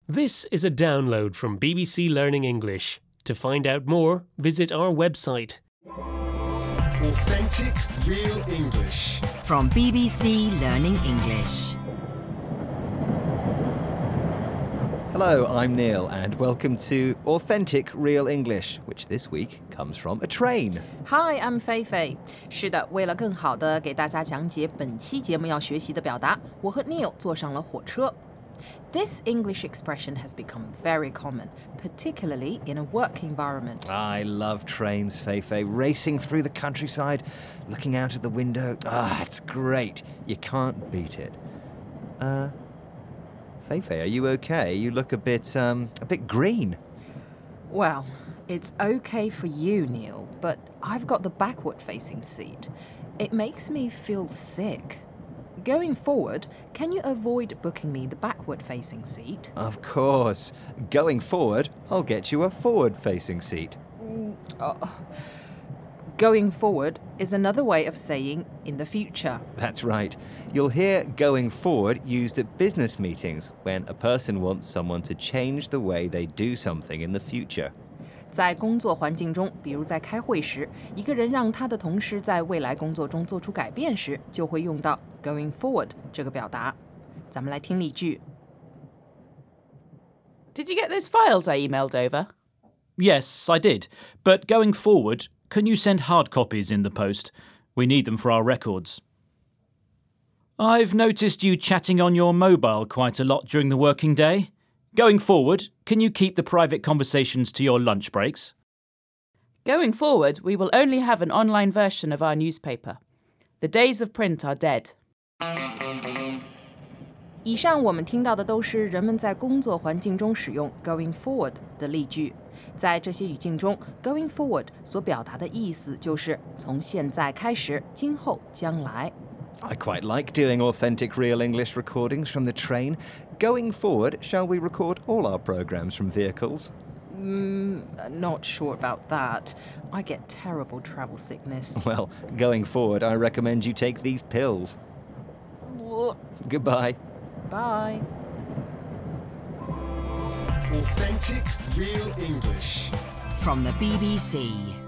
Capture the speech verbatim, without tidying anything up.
This is a download from B B C Learning English. To find out more, visit our website. Authentic Real English. From B B C Learning English. Hello, I'm Neil, and welcome to Authentic Real English, which this week comes from a train. Hi, I'm Fei Fei. 是的，为了更好的给大家讲解本期节目要学习的表达，我和 Neil 坐上了火车。This English expression has become very common, particularly in a work environment. I love trains, Fei Fei, racing through the countryside, looking out of the window. Ah, it's great. You can't beat it. Uh, Fei Fei, are you okay? You look a bit, um, a bit green. Well, it's okay for you, Neil, but I've got the backward-facing seat. It makes me feel sick. Going forward, can you avoid booking me the backward-facing seat? Of course. Going forward, I'll get you a forward-facing seat. Oh. Going forward is another way of saying in the future. That's right. You'll hear going forward used at business meetings when a person wants someone to change the way they do something in the future. 在工作环境中，比如在开会时，一个人让他的同事在未来工作中做出改变时，就会用到 going forward 这个表达。咱们来听例句。 Did you get those files I emailed over? Yes, I did. But going forward, can you send hard copies in the post? We need them for our records. I've noticed you chatting on your mobile quite a lot during the working day. Going forward, can you keep the private conversations to your lunch breaks? Going forward, we will only have an online version of our newspaper. The days of print are dead. 以上我们听到的都是人们在工作环境中使用 going forward 的例句。在这些语境中 going forward 所表达的意思就是从现在开始，今后将来。 I quite like doing authentic real English recordings from the train. Going forward, shall we record all our programmes from vehicles? Mm, not sure about that. I get terrible travel sickness. Well, going forward, I recommend you take these pills. Goodbye. Bye. Authentic Real English. From the B B C.